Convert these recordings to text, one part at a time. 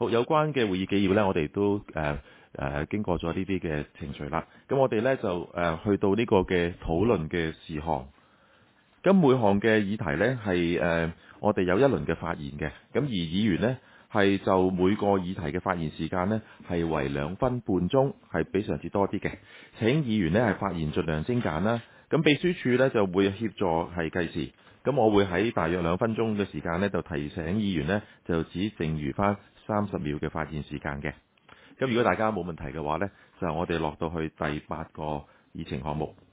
好，有關嘅會議紀要呢，我哋都經過咗呢啲嘅程序啦。咁我哋呢，就去到呢個嘅討論嘅事項。咁每項嘅議題呢，係我哋有一輪嘅發言嘅。咁而議員呢，係就每個議題嘅發言時間呢，係為2分半鐘，係比上次多啲嘅。請議員呢，係發言盡量精簡啦。咁秘書處呢，就會協助係計時。咁我會喺大約2分鐘嘅時間呢，就提醒議員呢，就只剩餘翻30秒嘅發言時間嘅。咁如果大家冇問題嘅話呢，就我哋落到去第8個議程項目，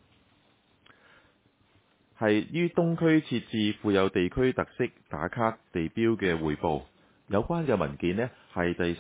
係於東區設置富有地區特色打卡地標嘅匯報。有關嘅文件呢，係第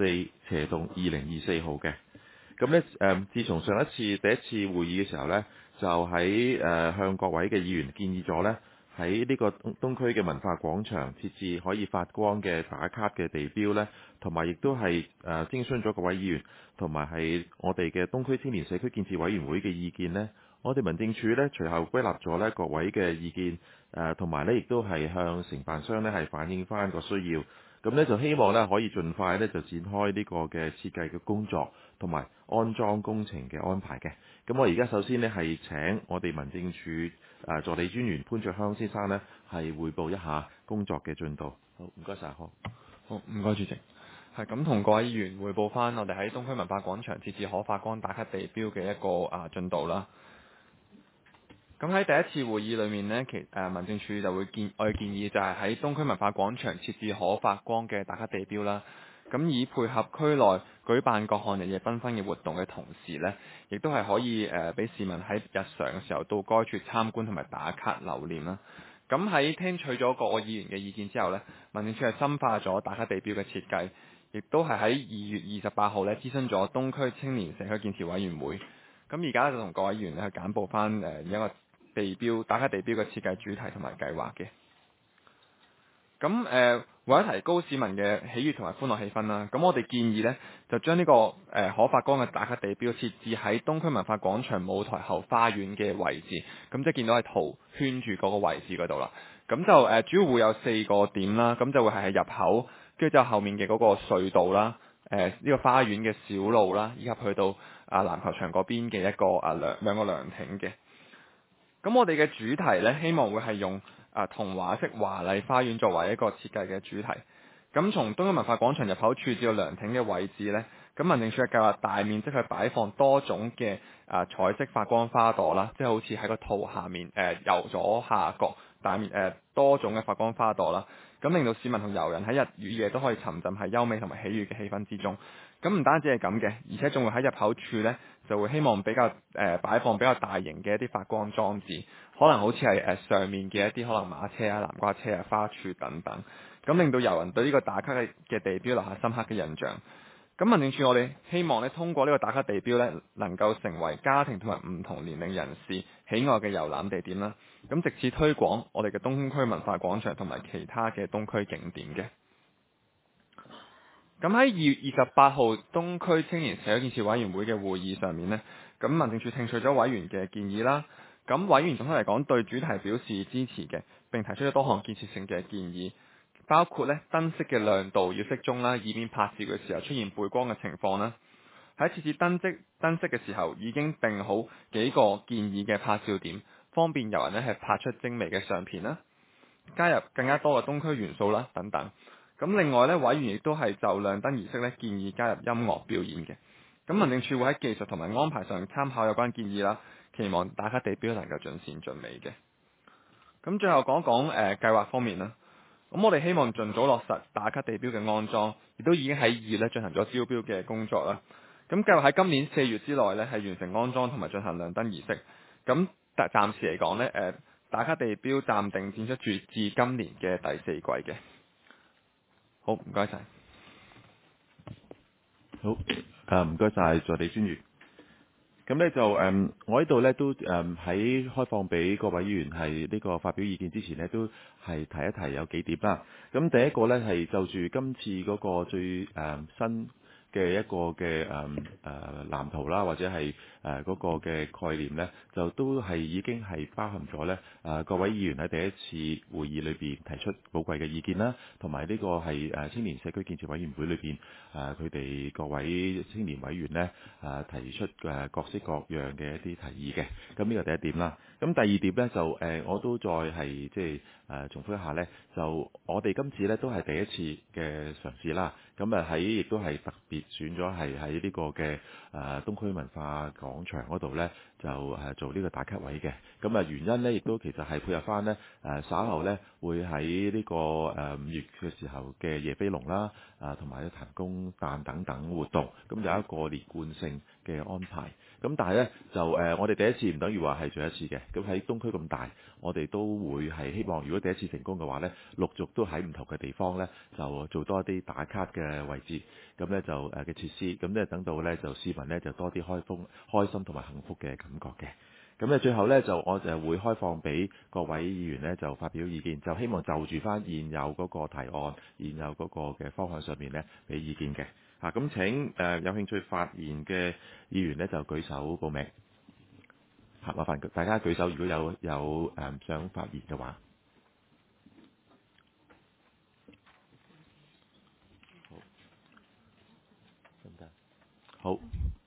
14/2024號嘅。咁呢，自從上一次第一次會議嘅時候呢，就喺向各位嘅議員建議咗呢，喺呢個東區嘅文化廣場設置可以發光嘅打卡嘅地標呢，同埋亦都係徵詢咗各位議員，同埋係我哋嘅東區青年社區建設委員會嘅意見呢。我哋民政處呢，隨後歸納咗呢各位嘅意見，同埋呢亦都係向承辦商呢係反映翻個需要。咁呢，就希望呢可以盡快呢就展開呢個嘅設計嘅工作，同埋安裝工程嘅安排嘅。咁我而家首先呢係請我哋民政處助理專員潘卓香先生呢係匯報一下工作嘅進度。好，唔該晒。好， 唔該主席。係咁同各位議員匯報翻我哋喺東區文化廣場設置可發光打卡地標嘅一個進度啦。咁喺第一次會議裏面呢，民政處就會我哋建議就係喺東區文化廣場設置可發光嘅打卡地標啦。咁以配合區內舉辦各項日夜繽紛嘅活動嘅同時呢，亦都係可以俾市民喺日常嘅時候到該處參觀同埋打卡留念啦。咁喺聽取咗各個議員嘅意見之後呢，民政處係深化咗打卡地標嘅設計，亦都係喺2月28號呢諮詢咗東區青年社區建設委員會。咁而家就同各位議員去簡報翻一個打卡地標嘅設計主題同埋計劃嘅。咁為咗提高市民嘅喜悅同埋歡樂氣氛啦，咁我哋建議呢，就將呢個可發光嘅打卡地標設置喺東區文化廣場舞台後花園嘅位置，咁即係見到係圖圈住嗰個位置嗰度啦。咁就主要會有4個點啦，咁就會係喺入口，跟住就後面嘅嗰個隧道啦，呢個花園嘅小路啦，以及去到籃球場嗰邊嘅一個兩個涼亭嘅。咁我哋嘅主題呢，希望會係用童話式華麗花園作為一個設計嘅主題。咁從東區文化廣場入口處至到涼亭嘅位置呢，咁民政處嘅計劃大面積去擺放多種嘅彩色發光花朵啦，即係好似喺個圖下面右左下角多種嘅發光花朵啦，咁令到市民同遊人喺日與夜都可以沉浸喺優美同埋喜悅嘅氣氛之中。咁唔單止係咁嘅，而且仲會喺入口處呢，就會希望比較擺放比較大型嘅一啲發光裝置，可能好似係上面嘅一啲可能馬車啊、南瓜車啊、花柱等等，咁令到遊人對呢個打卡嘅地標留下深刻嘅印象。咁民政處我哋希望呢，通過呢個打卡地標呢，能夠成為家庭同埋唔同年齡人士喜愛嘅遊覽地點啦。咁藉此推廣我哋嘅東區文化廣場同埋其他嘅東區景點嘅。咁喺2月28號東區青年社區建設委員會嘅會議上面呢，咁民政處聽取咗委員嘅建議啦。咁委員總體嚟講對主題表示支持嘅，並提出咗多項建設性嘅建議，包括呢燈飾嘅亮度要適中啦，以免拍攝嘅時候出現背光嘅情況啦。喺設置燈飾嘅時候，已經定好幾個建議嘅拍照點，方便遊人呢係拍出精美嘅相片啦。加入更加多嘅東區元素啦，等等。咁另外呢，委員亦都係就亮燈儀式呢建議加入音樂表演嘅。咁民政處會喺技術同埋安排上參考有關建議啦，期望打卡地標能夠盡善盡美嘅。咁最後講講計劃方面啦。咁我哋希望盡早落實打卡地標嘅安裝，亦都已經喺2月呢進行咗招標嘅工作啦。咁計劃喺今年4月之內呢係完成安裝同埋進行亮燈儀式。咁暫時嚟講呢，打卡地標暫定展出至今年嘅第4季嘅。好，唔該晒。 好，唔該晒助理專員。咁呢就我呢度呢都喺開放俾各位議員係呢個發表意見之前呢，都係提一提有幾點啦。咁第一個呢係就住今次嗰個最新嘅一個嘅藍圖啦，或者係嗰個嘅概念呢，就都係已經係包含咗呢各位議員喺第一次會議裏邊提出寶貴嘅意見啦，同埋呢個係青年社區建設委員會裏邊佢哋各位青年委員呢提出各式各樣嘅一啲提議嘅。咁呢個第一點啦。咁第二點呢，就我都再係即係重複一下呢，就我哋今次呢都係第一次嘅嘗試啦。咁亦都係特別選咗係喺呢個嘅東區文化廣場嗰度呢，就做呢個打卡位嘅。咁原因呢，亦都其實係配合翻呢稍後呢會喺呢個5月嘅時候嘅夜飛龍啦，同埋彈弓彈等等活動，咁有一個連貫性嘅安排。咁但係呢，就我哋第一次唔等於話係最後一次嘅。咁喺東區咁大，我哋都會係希望，如果第一次成功嘅話呢，陸續都喺唔同嘅地方呢，就做多一啲打卡嘅位置，咁呢，就嘅設施，咁呢，等到呢，就市民呢，就多啲開心同埋幸福嘅感覺嘅。咁呢，最後呢，就我就會開放俾各位議員呢，就發表意見，就希望就住翻現有嗰個提案、現有嗰個嘅方向上面呢，俾意見嘅。咁請有興趣發言嘅議員呢，就舉手報名。麻煩大家舉手，如果有想發言嘅話。好。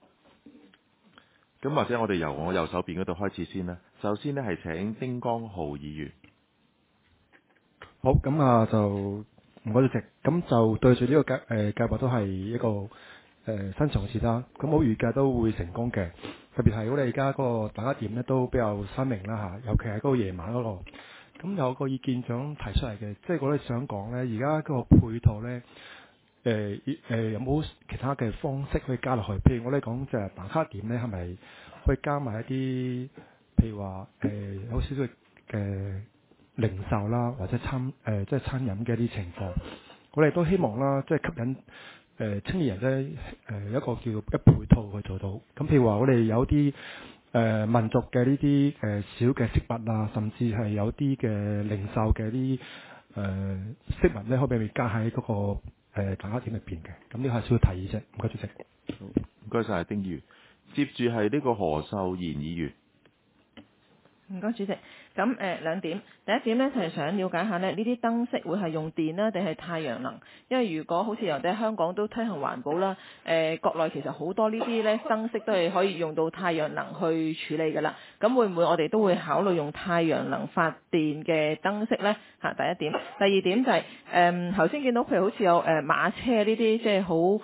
咁或者我哋由我右手邊嗰度開始先啦。首先呢，係請丁光浩議員。 好，咁就唔該主席。咁就對住呢個計劃都係一個新嘗試啦。咁我預計都會成功嘅。特別係我哋而家嗰個打卡點咧都比較新穎啦嚇，尤其係嗰個夜晚嗰度。咁有個意見想提出嚟嘅，即係我哋想講咧，而家嗰個配套咧，有冇其他嘅方式可以加落去？譬如我哋講就係打卡點咧，係咪可以加埋一啲，譬如話有少少嘅零售啦，或者即係餐飲嘅一啲情況，我哋都希望啦，即係吸引青年人咧一個叫一配套去做到。咁譬如話我哋有啲民族嘅呢啲小嘅飾物啊，甚至係有啲嘅零售嘅啲飾物咧，可唔可以加喺嗰個打卡點入邊嘅？咁呢個係少少提議啫。唔該主席。 好，唔該晒丁議員。接住係呢個何秀賢議員。 唔該主席，咁兩點，第一點呢，就係想了解下呢啲燈飾會係用電啦定係太陽能？因為如果好似我哋喺香港都推行環保啦，國內其實好多呢啲呢燈飾都係可以用到太陽能去處理㗎啦。咁會唔會我哋都會考慮用太陽能發電嘅燈飾呢？嚇，第一點。第二點就係頭先見到譬如好似有馬車呢啲即係好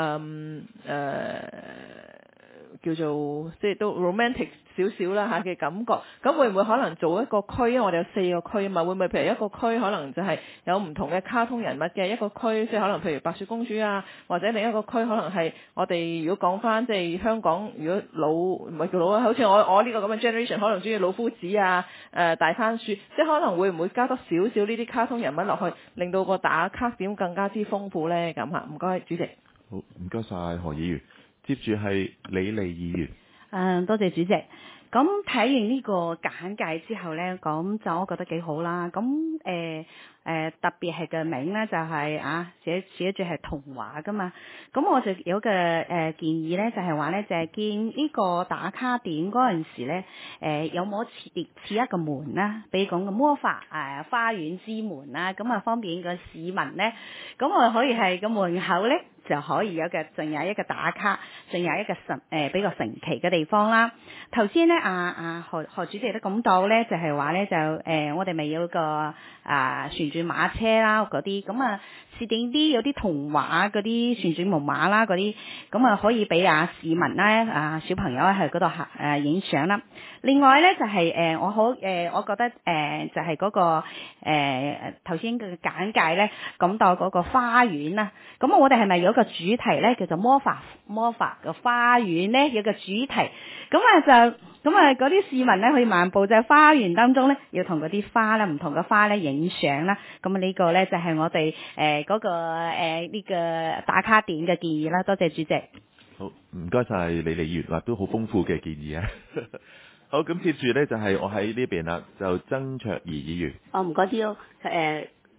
叫做即係都 romantic 少少啦嚇嘅感覺，咁會唔會可能做一個區？因為我哋有4個區啊嘛，會唔會譬如一個區可能就係有唔同嘅卡通人物嘅一個區，即係可能譬如白雪公主啊，或者另一個區可能係我哋如果講翻即係香港，如果老唔係叫老啊，好似我呢個咁嘅 generation 可能中意老夫子啊、大番薯，即係可能會唔會加多少少呢啲卡通人物落去，令到個打卡點更加之豐富咧？咁嚇，唔該主席。 好，唔該晒何議員。接住係李麗議員。 多謝主席。咁睇完呢個簡介之後呢，咁就我覺得幾好啦。咁特別係個名呢，就係寫住係童話噶嘛。咁我就有個建議呢，就係話呢，就係見呢個打卡點嗰陣時呢，有冇設一個門啦，比如講個魔法花園之門啦，咁啊方便個市民呢。咁我可以係個門口呢，就可以仲有一個打卡，仲有一個比較神奇嘅地方啦。頭先咧，何主席都講到咧，就係話咧就我哋咪有個旋轉馬車啦嗰啲，咁啊設定啲有啲童話嗰啲旋轉木馬啦嗰啲，咁啊可以俾市民咧小朋友去嗰度影相啦。另外咧就係我覺得就係嗰個頭先嘅簡介咧講到嗰個花園啦，咁我哋係咪有個主題咧叫做魔法嘅花園咧？有個主題，咁嗰啲市民咧可以漫步在花園當中咧，要同嗰啲花啦唔同嘅花咧影相啦。咁呢個咧就係我哋嗰個呢個打卡點嘅建議啦。多謝主席。 好，唔該晒李議員，話都好豐富嘅建議啊。好，咁接住咧就係我喺呢邊啦，就曾卓儀議員。 唔該啲呢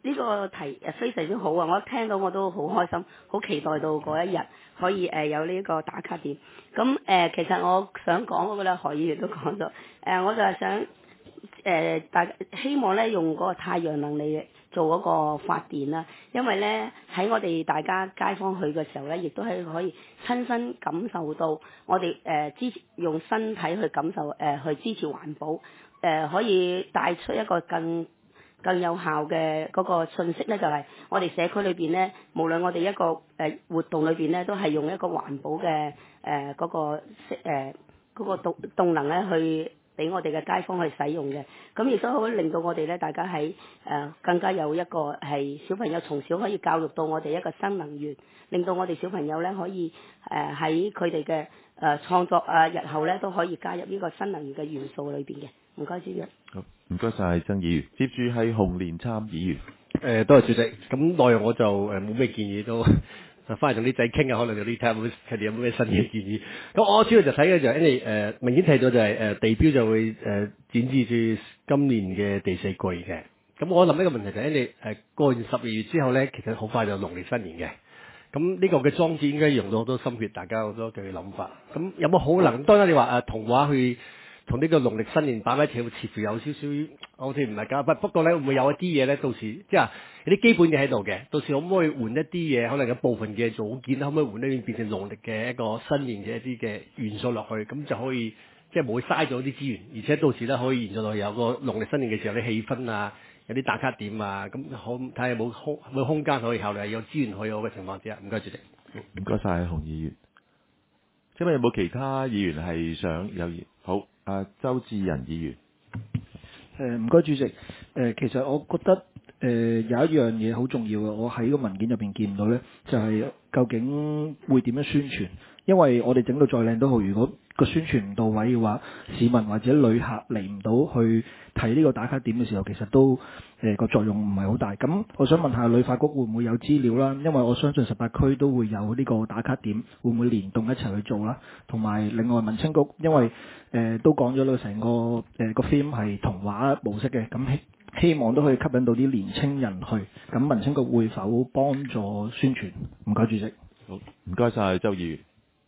呢個題非常之好啊！我聽到我都好開心，好期待到嗰一日可以有呢個打卡點。咁其實我想講嗰個咧，何議員都講咗，我就係想大希望咧用嗰個太陽能嚟做嗰個發電啦，因為咧喺我哋大家街坊去嘅時候咧，亦都係可以親身感受到我哋用身體去感受去支持環保，可以帶出一個更有效嘅嗰個信息咧，就係我哋社區裏邊咧，無論我哋一個活動裏邊咧，都係用一個環保嘅嗰個動能咧去俾我哋嘅街坊去使用嘅，咁亦都可以令到我哋咧大家喺更加有一個係小朋友從小可以教育到我哋一個新能源，令到我哋小朋友咧可以喺佢哋嘅創作日後咧都可以加入呢個新能源嘅元素裏邊嘅。唔該，主席。 好，唔該晒曾議員。接住係洪連參議員。 多謝主席。咁內容我就冇咩建議都。翻嚟同啲仔傾下，可能有啲睇下佢哋有冇咩新嘅建議。咁我主要就睇嘅就係因為明顯睇到就係地標就會展示住今年嘅第四季嘅。咁我諗呢個問題就係因為過完12月之後咧，其實好快就農曆新年嘅。咁呢個嘅裝置應該用到好多心血，大家好多嘅諗法。咁有冇可能？當然你話童話去同呢個農曆新年擺埋一齊，似乎有少少好似唔係咁。不過咧，會唔會有一啲嘢咧？到時即係有啲基本嘢喺度嘅，到時可唔可以換一啲嘢？可能有部分嘅組件，可唔可以換一啲變成農曆嘅一個新年嘅一啲嘅元素落去？咁就可以即係冇嘥咗啲資源，而且到時咧可以延續到有個農曆新年嘅時候啲氣氛啊，有啲打卡點啊，咁可睇下有冇空間可以考慮，有資源可以好嘅情況之下。唔該，主席。 唔該晒洪議員。請問有冇其他議員係想有言？好，周志仁議員。 唔該主席。其實我覺得有一樣嘢好重要嘅，我喺個文件入邊見到呢，就係究竟會點樣宣傳？因為我哋整到再靚都好，如果個宣傳唔到位嘅話，市民或者旅客嚟唔到去睇呢個打卡點嘅時候，其實都個作用唔係好大。咁我想問下旅發局會唔會有資料啦？因為我相信18區都會有呢個打卡點，會唔會連動一齊去做啦？同埋另外民青局，因為都講咗啦，成個個 theme 係童話模式嘅，咁希望都可以吸引到啲年青人去。咁民青局會否幫助宣傳？唔該，主席。 好，唔該晒周議員。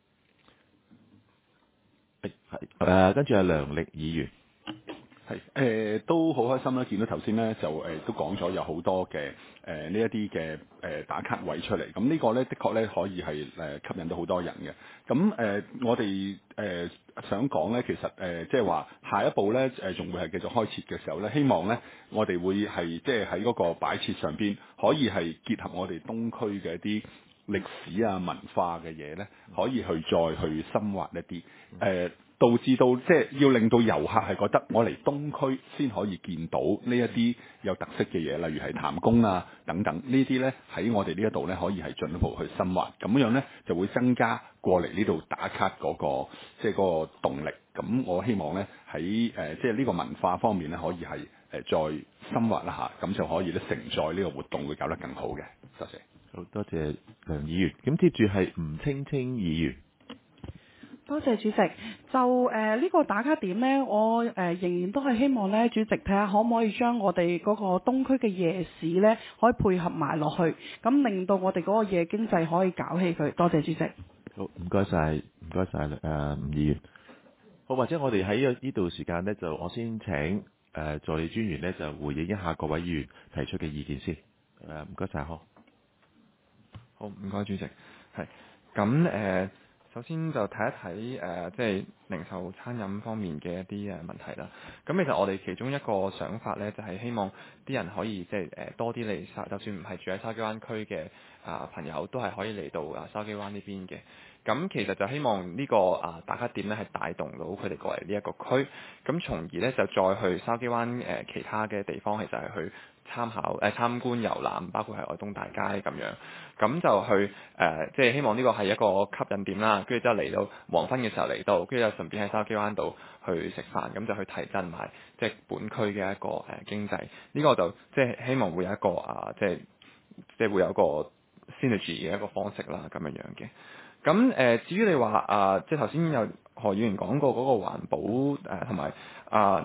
跟住係梁力議員。 係都好開心啦！見到頭先咧就都講咗有好多嘅呢一啲嘅打卡位出嚟，咁呢個咧的確咧可以係吸引到好多人嘅。咁我哋想講咧，其實即係話下一步咧仲會係繼續開設嘅時候咧，希望咧我哋會係即係喺嗰個擺設上邊可以係結合我哋東區嘅一啲歷史啊文化嘅嘢咧，可以去再去深挖一啲導致到即係要令到遊客係覺得我嚟東區先可以見到呢一啲有特色嘅嘢，例如係譚公啊等等呢啲呢，喺我哋呢一度呢，可以係進一步去深挖，咁樣呢，就會增加過嚟呢度打卡嗰個即係嗰個動力。咁我希望呢，喺即係呢個文化方面呢，可以係再深挖一下，咁就可以咧承載呢個活動會搞得更好嘅。多謝。 好多謝梁議員。咁接住係吳青青議員。 多謝主席。就呢個打卡點呢，我仍然都係希望呢，主席睇下可唔可以將我哋嗰個東區嘅夜市呢，可以配合埋落去，咁令到我哋嗰個夜經濟可以搞起佢。多謝主席。 好，唔該晒，唔該晒吳議員。好，或者我哋喺呢度時間呢，就我先請助理專員呢，就回應一下各位議員提出嘅意見先。唔該晒，好， 唔該主席。係咁首先就睇一睇即係零售餐飲方面嘅一啲問題啦。咁其實我哋其中一個想法呢，就係希望啲人可以即係多啲嚟就算唔係住喺筲箕灣區嘅朋友，都係可以嚟到筲箕灣呢邊嘅。咁其實就希望呢個打卡點呢，係帶動到佢哋過嚟呢一個區，咁從而呢，就再去筲箕灣其他嘅地方，其實係去參觀遊覽，包括係愛東大街咁樣，咁就去即係希望呢個係一個吸引點啦。跟住之後嚟到黃昏嘅時候嚟到，跟住就順便喺筲箕灣度去食飯，咁就去提振埋即係本區嘅一個經濟。呢個就即係希望會有一個即係會有一個 synergy 嘅一個方式啦，咁樣樣嘅。咁至於你話即係頭先有何議員講過嗰個環保同埋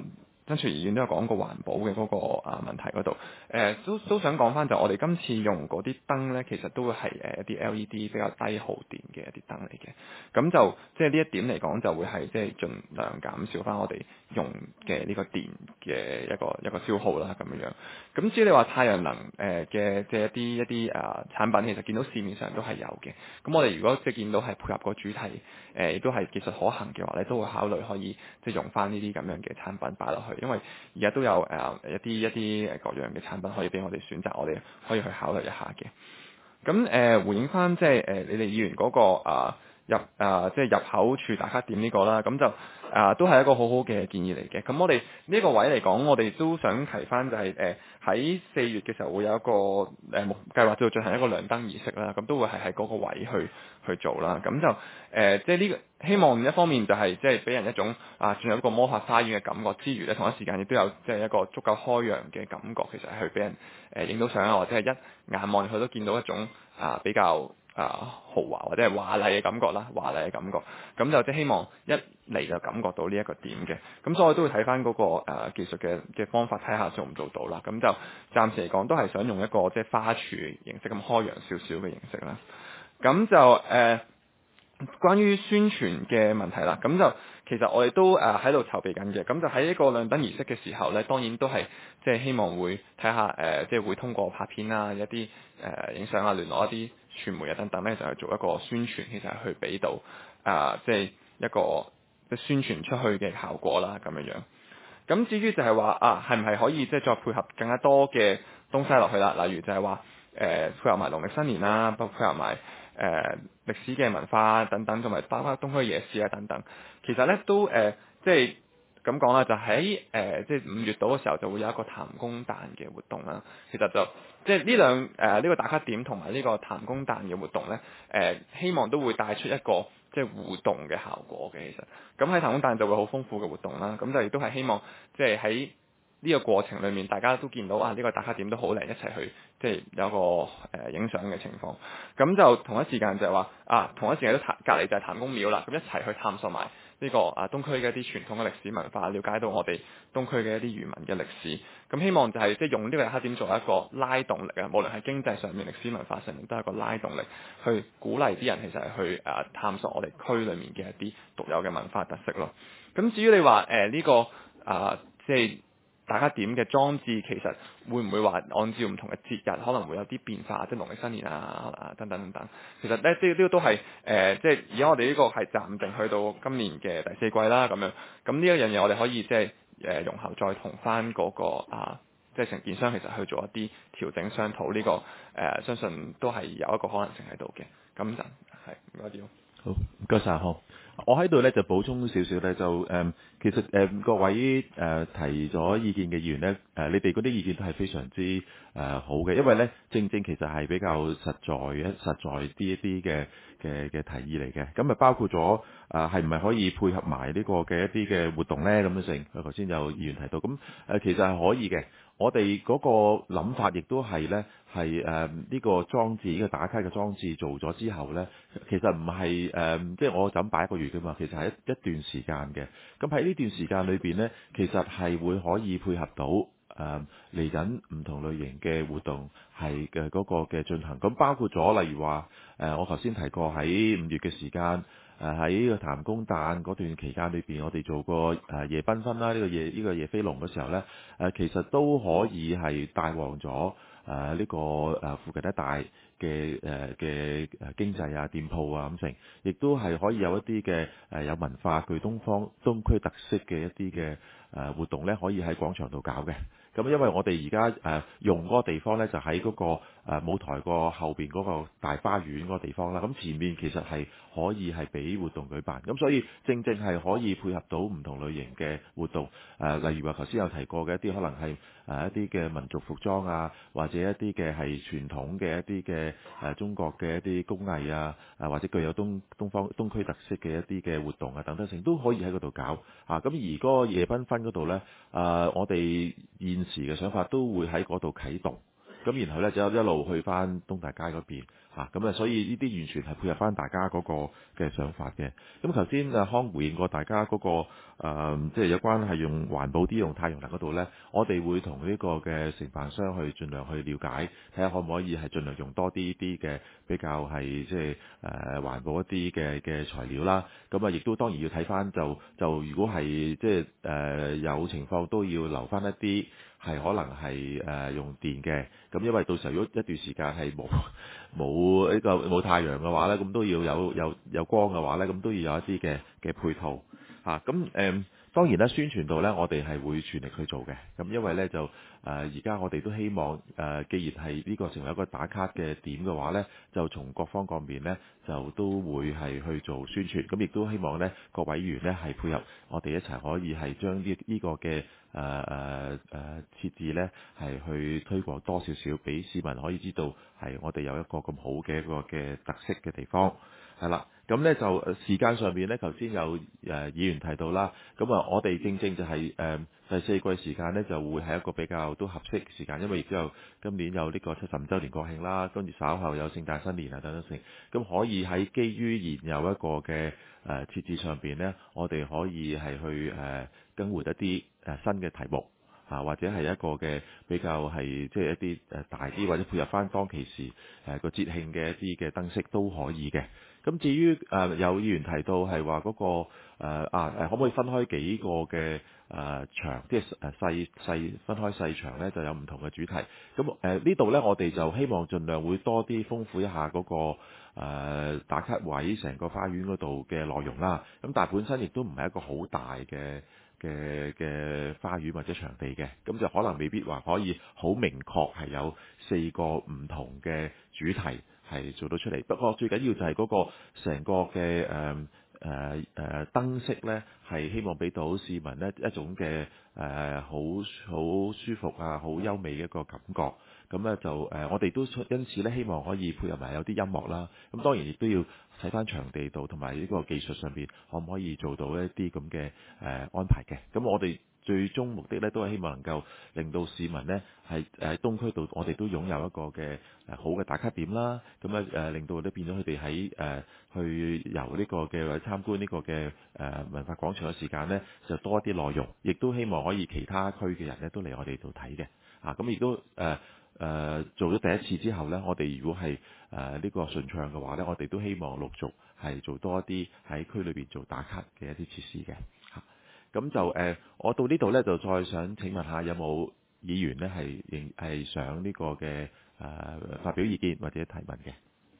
曾廚議員都有講過環保嘅嗰個問題嗰度，都想講翻就我哋今次用嗰啲燈咧，其實都會係一啲 LED 比較低耗電嘅一啲燈嚟嘅，咁就即係呢一點嚟講就會係即係盡量減少翻我哋用嘅呢個電嘅一個消耗啦咁樣。咁至於你話太陽能嘅即係一啲產品，其實見到市面上都係有嘅。咁我哋如果即係見到係配合個主題，亦都係技術可行嘅話咧，都會考慮可以即係用翻呢啲咁樣嘅產品擺落去，因為而家都有一啲各樣嘅產品可以俾我哋選擇，我哋可以去考慮一下嘅。咁回應翻即係你哋議員嗰個即係入口處打卡點呢個啦，咁就都係一個好好嘅建議嚟嘅。咁我哋呢個位嚟講，我哋都想提翻就係喺4月嘅時候會有一個計劃，就進行一個亮燈儀式啦。咁都會係喺嗰個位去做啦。咁就即係呢個希望一方面就係即係俾人一種進入一個魔法花園嘅感覺之餘咧，同一時間亦都有即係一個足夠開揚嘅感覺。其實係去俾人影到相啊，或者係一眼望去都見到一種比較豪華或者係華麗嘅感覺啦，華麗嘅感覺，咁就即係希望一嚟就感覺到呢一個點嘅，咁所以我都會睇翻嗰個技術嘅方法，睇下做唔做到啦。咁就暫時嚟講都係想用一個即係花柱形式咁開揚少少嘅形式啦。咁就關於宣傳嘅問題啦，咁就其實我哋都喺度籌備緊嘅，咁就喺呢個亮燈儀式嘅時候咧，當然都係即係希望會睇下即係會通過拍片啊，一啲影相啊，聯絡一啲傳媒啊等等咧，就係做一個宣傳，其實係去俾到即係一個即係宣傳出去嘅效果啦，咁樣樣。咁至於就係話係唔係可以即係再配合更加多嘅東西落去啦？例如就係話配合埋農曆新年啦，包括配合埋歷史嘅文化等等，同埋包括東區夜市啊等等。其實咧都即係咁講啦，就喺即係5月度嘅時候就會有一個譚公誕嘅活動啦。其實就即係呢個打卡點同埋呢個譚公誕嘅活動咧，希望都會帶出一個即係互動嘅效果嘅。其實咁喺譚公誕就會好豐富嘅活動啦。咁就亦都係希望即係喺呢個過程裏面，大家都見到呢個打卡點都好靚，一齊去即係有個影相嘅情況。咁就同一時間就係話同一時間都隔離就係譚公廟啦。咁一齊去探索埋呢個東區嘅一啲傳統嘅歷史文化，了解到我哋東區嘅一啲漁民嘅歷史。咁希望就係即係用呢個打卡點作為一個拉動力啊，無論係經濟上面、歷史文化上面都係一個拉動力，去鼓勵啲人其實係去探索我哋區裏面嘅一啲獨有嘅文化特色咯。咁至於你話呢個即係打卡點嘅裝置，其實會唔會話按照唔同嘅節日可能會有啲變化，即係農曆新年等等等等。其實咧呢個都係即係而家我哋呢個係暫定去到今年嘅第4季啦咁樣。咁呢一樣嘢我哋可以即係容後再同翻嗰個即係承建商其實去做一啲調整商討呢個相信都係有一個可能性喺度嘅。咁就係唔該啲。 好，唔該晒。好，我喺度咧就補充少少咧，就其實各位提咗意見嘅議員咧，你哋嗰啲意見都係非常之好嘅，因為咧正其實係比較實在啲一啲嘅提議嚟嘅。咁啊包括咗係唔係可以配合埋呢個嘅一啲嘅活動咧咁樣成？頭先有議員提到，咁其實係可以嘅。我哋嗰個諗法亦都係咧，係呢個裝置，呢個打卡嘅裝置做咗之後咧，其實唔係即係我就咁擺1個月㗎嘛，其實係一段時間嘅。咁喺呢段時間裏邊咧，其實係會可以配合到嚟緊唔同類型嘅活動係嘅嗰個嘅進行。咁包括咗例如話我頭先提過喺5月嘅時間。喺個譚公誕嗰段期間裏邊，我哋做過夜繽紛啦，呢個夜飛龍嘅時候咧，其實都可以係帶旺咗呢個附近一帶嘅經濟啊、店鋪啊咁成，亦都係可以有一啲嘅有文化具東區特色嘅一啲嘅活動咧，可以喺廣場度搞嘅。咁因為我哋而家用嗰個地方咧，就喺嗰個舞台個後邊嗰個大花園嗰個地方啦。咁前面其實係可以係俾活動舉辦，咁所以正係可以配合到唔同類型嘅活動。例如話頭先有提過嘅一啲可能係一啲嘅民族服裝啊，或者一啲嘅係傳統嘅一啲嘅中國嘅一啲工藝啊，或者具有東區特色嘅一啲嘅活動啊等等，都可以喺嗰度搞啊。咁而嗰個夜繽紛嗰度咧，我哋現時嘅想法都會喺嗰度啟動，咁然後咧就一路去翻東大街嗰邊咁所以呢啲完全係配合翻大家嗰個嘅想法嘅。咁頭先康回應過大家嗰個即係有關係用環保啲用太陽能嗰度呢，我哋會同呢個嘅承辦商去盡量去了解，睇下可唔可以係盡量用多啲嘅比較係即係環保一啲嘅材料啦。咁亦都當然要睇翻就如果係即係有情況都要留翻一啲係可能係用電嘅。咁因為到時候如果一段時間係冇呢個冇太陽嘅話呢，咁都要有光嘅話呢，咁都要有一啲嘅配套嚇。咁當然啦，宣傳度呢，我哋係會全力去做嘅。咁因為呢，就而家我哋都希望既然係呢個成為一個打卡嘅點嘅話呢，就從各方各面呢，就都會係去做宣傳。咁亦都希望呢各委員呢係配合我哋一齊可以係將呢個嘅設置呢係去推廣多少少，俾市民可以知道係我哋有一個咁好嘅一個嘅特色嘅地方。係啦，咁呢就時間上面呢，頭先有議員提到啦，咁我哋正就係第四季時間呢，就會係一個比較都合適時間，因為亦都有今年有呢個75週年國慶啦，跟住稍後有聖誕新年啊等等成，咁可以喺基於現有一個嘅設置上邊呢，我哋可以係去更換一啲新嘅題目。或者係一個嘅比較係即係一啲大啲，或者配合翻當其時個節慶嘅一啲嘅燈飾都可以嘅。咁至於有議員提到係話嗰個可唔可以分開幾個嘅場，即係細分開細場呢，就有唔同嘅主題。咁呢度呢，我哋就希望盡量會多啲豐富一下嗰個打卡位成個花園嗰度嘅內容啦。咁但係本身亦都唔係一個好大嘅花園或者場地嘅，咁就可能未必話可以好明確係有4個唔同嘅主題係做到出嚟。不過最緊要就係嗰個成個嘅燈飾呢，係希望俾到市民呢一種嘅好舒服啊，好優美嘅一個感覺。咁咧就我哋都因此咧希望可以配合埋有啲音樂啦。咁當然亦都要睇翻場地度同埋呢個技術上邊可唔可以做到一啲咁嘅安排嘅。咁我哋最終目的咧都係希望能夠令到市民呢係喺東區度，我哋都擁有一個嘅好嘅打卡點啦。咁咧令到咧變咗佢哋喺去遊呢個嘅或者參觀呢個嘅文化廣場嘅時間呢，就多一啲內容，亦都希望可以其他區嘅人呢都嚟我哋度睇嘅。咁亦都做咗第一次之後呢，我哋如果係呢個順暢嘅話呢，我哋都希望陸續係做多一啲喺區裏邊做打卡嘅一啲設施嘅。咁就我到呢度呢，就再想請問下有冇議員呢係想呢個嘅發表意見或者提問嘅？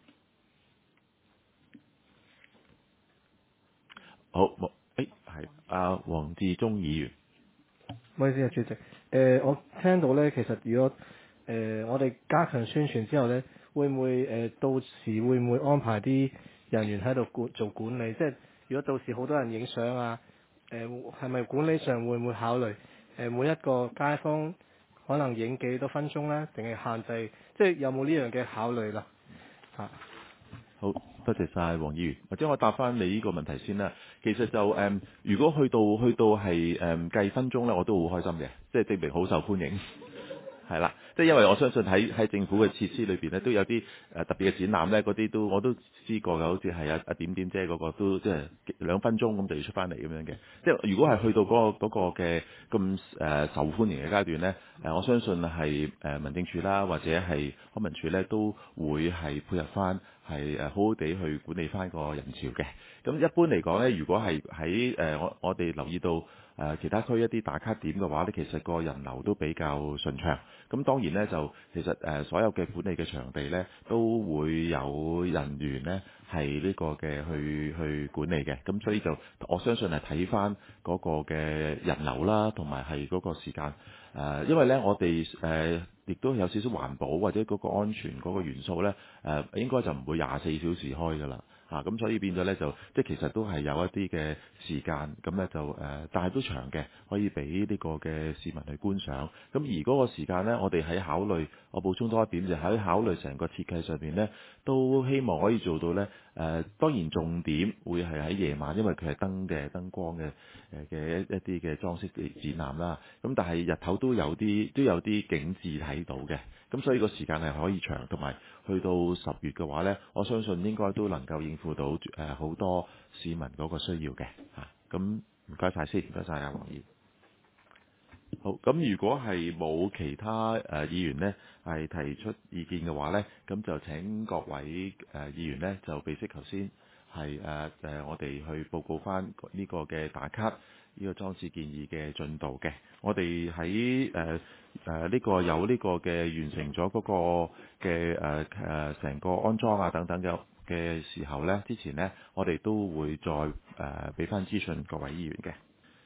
好，冇係黃志忠議員。 唔好意思啊，主席。我聽到呢，其實如果我哋加強宣傳之後呢，會唔會到時會唔會安排啲人員喺度做管理？即係如果到時好多人影相啊，係咪管理上會唔會考慮每一個街坊可能影幾多分鐘呢？定係限制？即係有冇呢樣嘅考慮啦？ 好多謝晒黃議員，或者我答翻你呢個問題先啦。其實就如果去到係計分鐘呢，我都好開心嘅，即係證明好受歡迎。係啦，即係因為我相信喺政府嘅設施裏邊咧，都有啲特別嘅展覽咧，嗰啲我都知過嘅，好似係阿點點姐嗰個都即係2分鐘咁就要出翻嚟咁樣嘅。即係如果係去到嗰個嘅咁受歡迎嘅階段咧，我相信係民政處啦或者係康文署咧都會係配合翻係好好地去管理翻個人潮嘅。咁一般嚟講咧，如果係喺我哋留意到其他區一啲打卡點嘅話咧，其實個人流都比較順暢。咁當然咧，就其實所有嘅管理嘅場地咧，都會有人員咧係呢個嘅去管理嘅。咁所以就我相信係睇翻嗰個嘅人流啦，同埋係嗰個時間。因為咧我哋亦都有少少環保或者嗰個安全嗰個元素咧，應該就唔會24小時開㗎啦。咁所以變咗咧就即係其實都係有一啲嘅時間，咁咧就但係都長嘅，可以俾呢個嘅市民去觀賞。咁而嗰個時間咧，我哋喺考慮，我補充多一點就喺考慮成個設計上邊咧，都希望可以做到咧。當然重點會係喺夜晚，因為佢係燈光嘅一啲嘅裝飾展覽啦。咁但係日頭都有啲景緻睇到嘅。咁所以個時間係可以長，同埋去到10月嘅話呢，我相信應該都能夠應付到好多市民嗰個需要嘅嚇。咁唔該晒先，唔該晒阿黃議員。好，咁如果係冇其他議員呢係提出意見嘅話呢，咁就請各位議員呢就備悉頭先係我哋去報告翻呢個嘅打卡呢個裝置建議嘅進度嘅。我哋喺呢個有呢個嘅完成咗嗰個嘅成個安裝啊等等嘅時候呢，之前呢，我哋都會再俾翻資訊各位議員嘅。